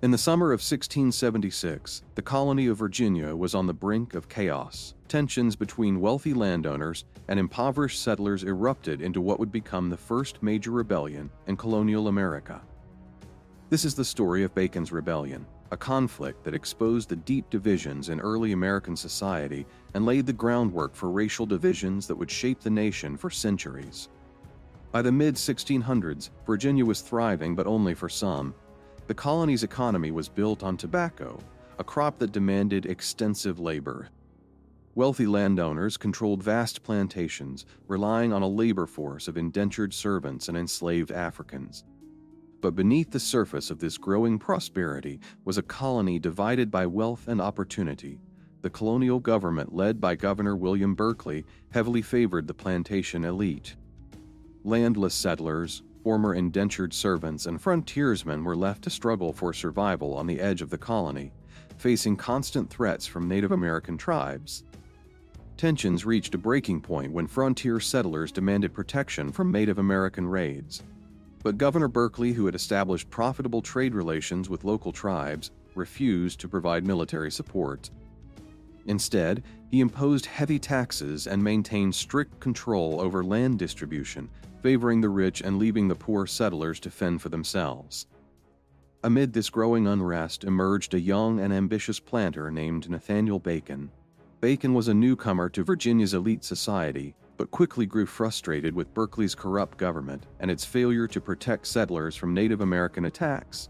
In the summer of 1676, the colony of Virginia was on the brink of chaos. Tensions between wealthy landowners and impoverished settlers erupted into what would become the first major rebellion in colonial America. This is the story of Bacon's Rebellion, a conflict that exposed the deep divisions in early American society and laid the groundwork for racial divisions that would shape the nation for centuries. By the mid-1600s, Virginia was thriving, but only for some. The colony's economy was built on tobacco, a crop that demanded extensive labor. Wealthy landowners controlled vast plantations, relying on a labor force of indentured servants and enslaved Africans. But beneath the surface of this growing prosperity was a colony divided by wealth and opportunity. The colonial government, led by Governor William Berkeley, heavily favored the plantation elite. Landless settlers, former indentured servants, and frontiersmen were left to struggle for survival on the edge of the colony, facing constant threats from Native American tribes. Tensions reached a breaking point when frontier settlers demanded protection from Native American raids. But Governor Berkeley, who had established profitable trade relations with local tribes, refused to provide military support. Instead, he imposed heavy taxes and maintained strict control over land distribution, favoring the rich and leaving the poor settlers to fend for themselves. Amid this growing unrest emerged a young and ambitious planter named Nathaniel Bacon. Bacon was a newcomer to Virginia's elite society, but quickly grew frustrated with Berkeley's corrupt government and its failure to protect settlers from Native American attacks.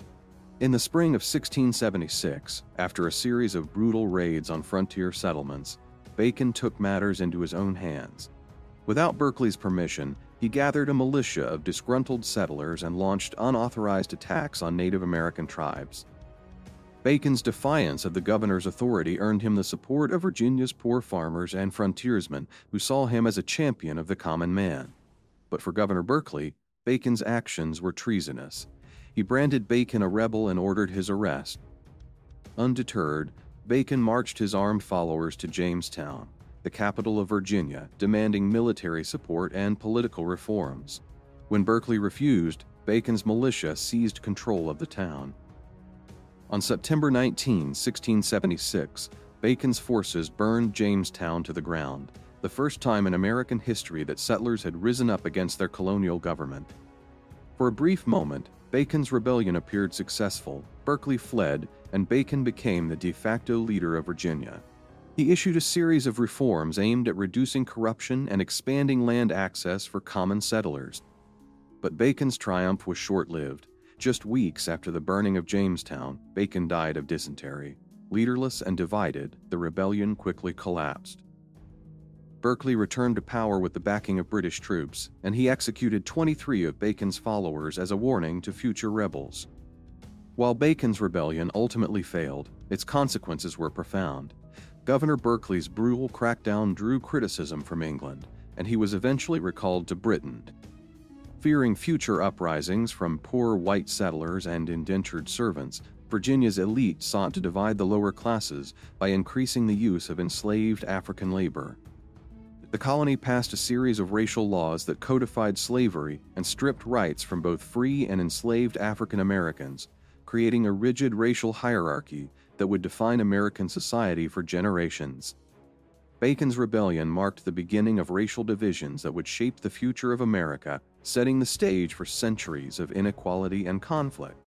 In the spring of 1676, after a series of brutal raids on frontier settlements, Bacon took matters into his own hands. Without Berkeley's permission, he gathered a militia of disgruntled settlers and launched unauthorized attacks on Native American tribes. Bacon's defiance of the governor's authority earned him the support of Virginia's poor farmers and frontiersmen, who saw him as a champion of the common man. But for Governor Berkeley, Bacon's actions were treasonous. He branded Bacon a rebel and ordered his arrest. Undeterred, Bacon marched his armed followers to Jamestown, the capital of Virginia, demanding military support and political reforms. When Berkeley refused, Bacon's militia seized control of the town. On September 19, 1676, Bacon's forces burned Jamestown to the ground, the first time in American history that settlers had risen up against their colonial government. For a brief moment, Bacon's rebellion appeared successful. Berkeley fled, and Bacon became the de facto leader of Virginia. He issued a series of reforms aimed at reducing corruption and expanding land access for common settlers. But Bacon's triumph was short-lived. Just weeks after the burning of Jamestown, Bacon died of dysentery. Leaderless and divided, the rebellion quickly collapsed. Berkeley returned to power with the backing of British troops, and he executed 23 of Bacon's followers as a warning to future rebels. While Bacon's rebellion ultimately failed, its consequences were profound. Governor Berkeley's brutal crackdown drew criticism from England, and he was eventually recalled to Britain. Fearing future uprisings from poor white settlers and indentured servants, Virginia's elite sought to divide the lower classes by increasing the use of enslaved African labor. The colony passed a series of racial laws that codified slavery and stripped rights from both free and enslaved African Americans, creating a rigid racial hierarchy that would define American society for generations. Bacon's rebellion marked the beginning of racial divisions that would shape the future of America, setting the stage for centuries of inequality and conflict.